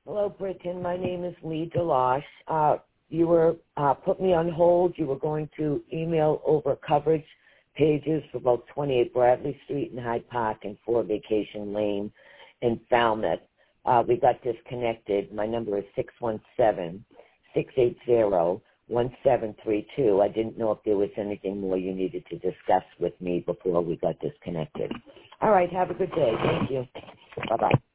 Hello, Britton. My name is Lee DeLosh. You were put me on hold. You were going to email over coverage pages for both 28 Bradley Street in Hyde Park and 4 Vacation Lane in Falmouth. We got disconnected. My number is 617-680-1732. I didn't know if there was anything more you needed to discuss with me before we got disconnected. All right. Have a good day. Thank you. Bye-bye.